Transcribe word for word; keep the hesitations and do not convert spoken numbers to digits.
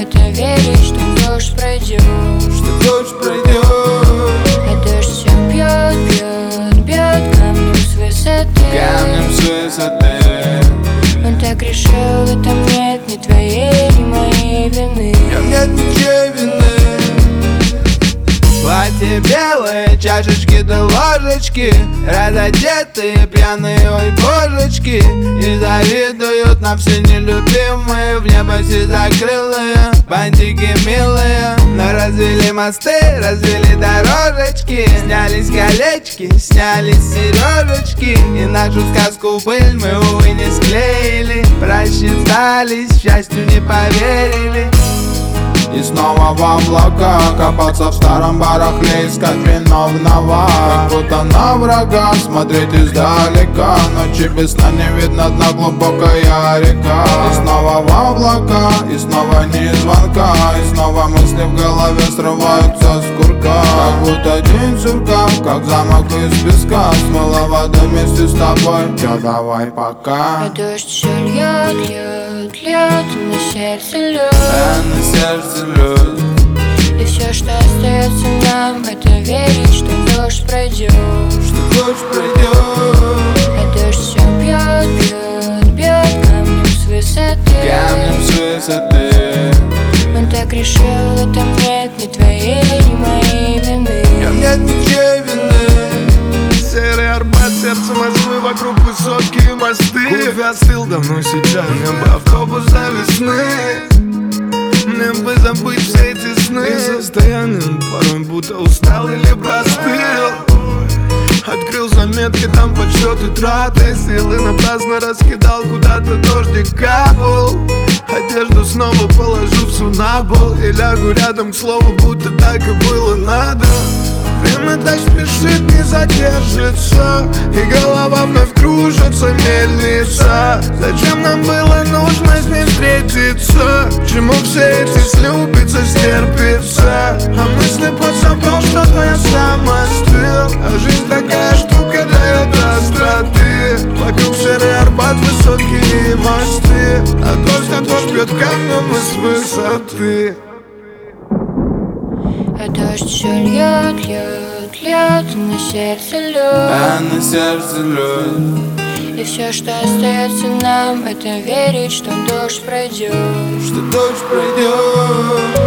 это верить, что дождь пройдет, что дождь пройдет. А дождь все бьет, бьет, бьет камнем с высоты, камнем с высоты. Он так решил, в этом нет ни твоей, ни моей вины. В нем нет ничьей вины. Платье белые, чашечки да ложечки, разодетые, пьяные, ой, божечки. И завидуют нам все нелюбимые, в небо закрылые бантики милые. Но развели мосты, развели дорожечки, снялись колечки, снялись сережечки. И нашу сказку быль мы, увы, не склеили, просчитались, счастью не поверили. И снова в облака, копаться в старом барахле, искать виновного. Как будто на врага смотреть издалека, ночи без сна не видно дна, глубокая река. И снова в облака, и снова ни звонка, и снова мысли в голове срываются с курка. Как будто день сурка, как замок из песка, смыла вода вместе с тобой, чё давай пока. А дождь все льет, льет, льет, и на сердце лед, а на сердце лед. И все, что остается нам, это верить, что дождь пройдет, что дождь пройдет. А дождь все бьет, бьет, бьет камнем с высоты, камнем с высоты. Он так решил, в этом нет ни твоей, ни моей вины. В нем нет ничьей вины. Серый Арбат, сердце Москвы, вокруг высокие мосты. Кофе остыл давно сейчас, небо автобус до весны. Мне бы забыть все эти сны, и состоянием порой будто устал или простыл. Открыл заметки, там подсчеты траты, силы напрасно раскидал, куда-то дождик капал. Одежду снова положу всю на пол и лягу рядом, к слову, будто так и было надо. Время так спешит, не задержится, и голова вновь кружится, мельница. Зачем нам было нужно с ним встретиться? К чему все эти слюбиться, стерпится? А мысли подзабыл, что я сам остыл. А жизнь такая штука дает остроты. Вокруг серый Арбат, высокие мосты, а дождь, а дождь бьет камнем из высоты. А дождь все льет, льет, льет, и на сердце лед, а на сердце лед. И все, что остается нам, это верить, что дождь пройдет, что дождь пройдет.